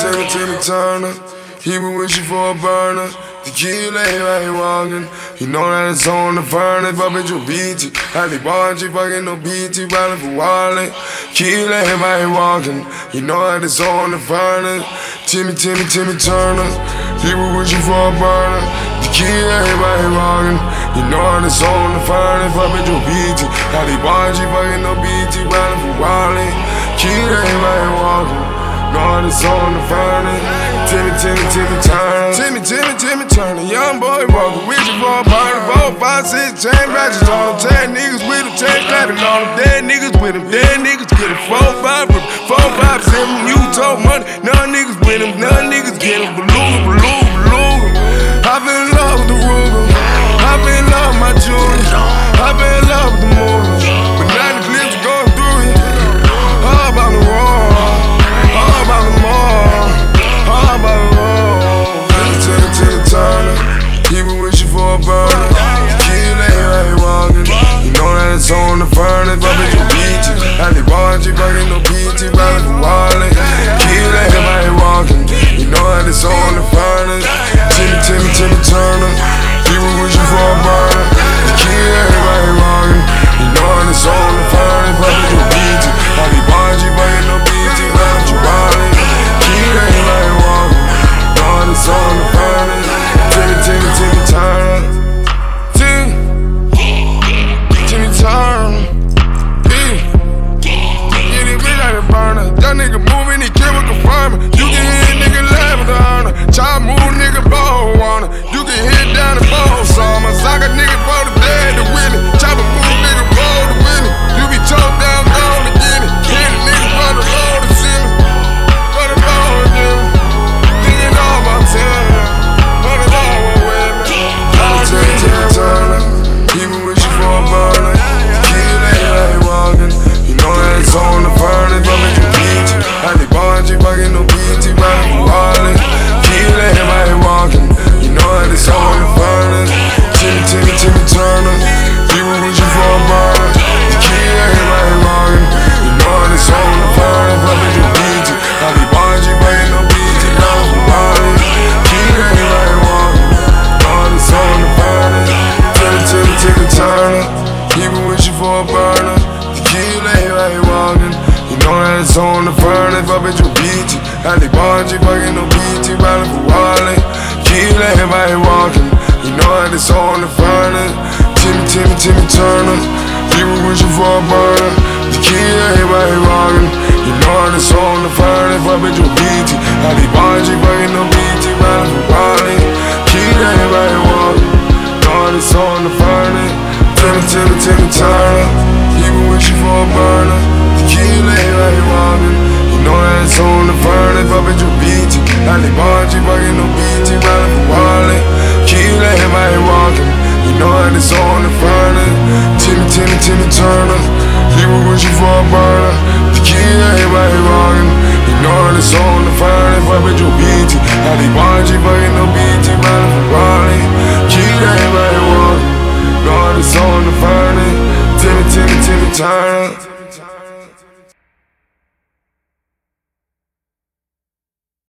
Timmy Turner. He been wishing for a burner. Tequila, he walking. He know that it's on the furnace. But bitch, you beat it. I think Bonji fucking no BT, riding for Wally. Tequila, he walking. He know that it's on the furnace. Timmy Turner. He been wishing for a burner. Tequila, he walking. You know that it's on the furnace. But bitch, you beat it. I think Bonji fucking no BT, riding for Wally. Tequila, he walking. Know it's on the furnace. Timmy Turner. Timmy Turner. Young boy walking with you for a burner. 4, 5, 6 chain ratchets on them. 10 niggas with him, 10 clapping on them. Dead niggas with him, dead niggas get him. 4, 5, 7 you talk money. None niggas with him, none niggas get him. Beluga. I been in love with the Ruger. I been in love with my jewelry. I been in love with the movie. But now the clips are going through it. All about the wall. All about the mall, all about the road. Timmy Turner, he been wishing for a burner. Tequila, he walking. You know that it's on the furnace, but bitch, you beat it. I think Bonji fucking no BT, riding for Wally. Tequila, he walking. You know that it's on the furnace. Timmy Turner, he been wishing for a burner. Tequila, he walking. You know that it's on the furnace, but bitch, you beat it. I think Bonji fucking no BT, riding for Wally. Tequila, he walking. Know it's on the furnace. Timmy Turner. Timmy Turner. Get it big like a burner. That nigga moving, he kill confirming. You can hit nigga laugh with the honor. Try move nigga ball on her. You can hit down the ball summer. Sock a nigga for the dead to win it. Chop a move nigga ball to win it. You be choked down, gone to get it. Hit a nigga for the low to see me. For the low to get me. Thinking all about time. For the low with me. Timmy Turner. He been wishing for a burner. Tequila, he walking. You know that it's on the furnace, but bitch, you beat it. I think Bonji fucking no BT, riding for Wally. Tequila, he walking. You know that it's on the furnace. Timmy Turner. He been wishing for a burner. Tequila, he walking. You know that it's on the furnace, but bitch, you beat it. I think Bonji fucking no BT, riding for Wally. Tequila, he walking. You know that it's on the furnace. Timmy Turner. He been wishing for a burner. Tequila, he walking. You know that it's on the furnace, but bitch, you beat it. I think Bonji fucking no BT, riding for Wally. Tequila, he walking. You know that it's on the furnace. Timmy Turner. He been wishing for a burner. Tequila, he walking. You know that it's on the furnace, but bitch, you beat it. I think Bonji fucking no BT, riding for Wally. Tequila, he walking. You know that it's on the furnace. Timmy Turner. He been wishing for a burner. Tequila, he walking. You know that it's on the furnace, but bitch, you beat it. I think Bonji fucking no BT, riding for Wally. Tequila, he walking. You know that it's on the furnace. Timmy Turner. He been wishing for a burner. Tequila, he walking. You know that it's on the furnace, but bitch, you beat it. I think Bonji fucking no BT, riding for Wally. Tequila, he walking. Know that it's on the furnace. Timmy Turner.